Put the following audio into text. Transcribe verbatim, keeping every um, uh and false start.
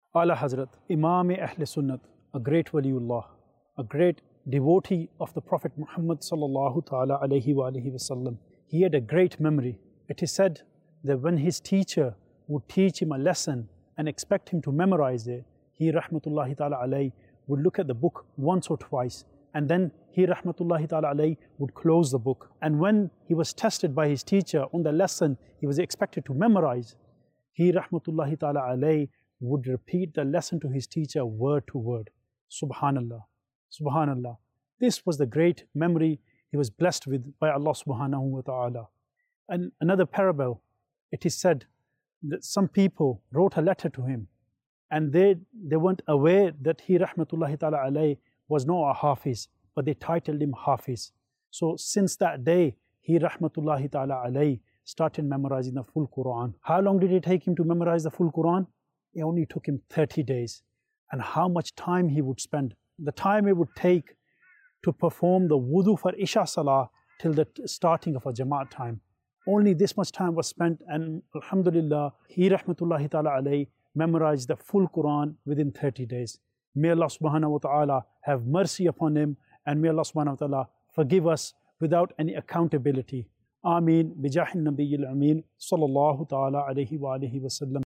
Ala Hazrat, Imam Ahl Sunnat, a great Waliullah, a great devotee of the Prophet Muhammad sallallahu ta'ala alayhi wa alayhi wasallam. He had a great memory. It is said that when his teacher would teach him a lesson and expect him to memorize it, he rahmatullahi ta'ala alayhi would look at the book once or twice, and then he rahmatullahi ta'ala alayhi would close the book. And when he was tested by his teacher on the lesson he was expected to memorize, he rahmatullahi ta'ala alayhi would repeat the lesson to his teacher word to word. Subhanallah, Subhanallah. This was the great memory he was blessed with by Allah subhanahu wa ta'ala. And another parable, it is said that some people wrote a letter to him, and they, they weren't aware that he rahmatullahi ta'ala alayhi was not a Hafiz, but they titled him Hafiz. So since that day, he rahmatullahi ta'ala alayhi started memorizing the full Quran. How long did it take him to memorize the full Quran? It only took him thirty days. And how much time he would spend, the time it would take to perform the wudu for Isha Salah till the starting of a Jamaat time. Only this much time was spent, and alhamdulillah, he rahmatullahi ta'ala alayhi memorized the full Quran within thirty days. May Allah subhanahu wa ta'ala have mercy upon him, and may Allah subhanahu wa ta'ala forgive us without any accountability. Ameen. Bijahin Nabiyil Ameen. Sallallahu ta'ala alayhi wa alihi wa sallam.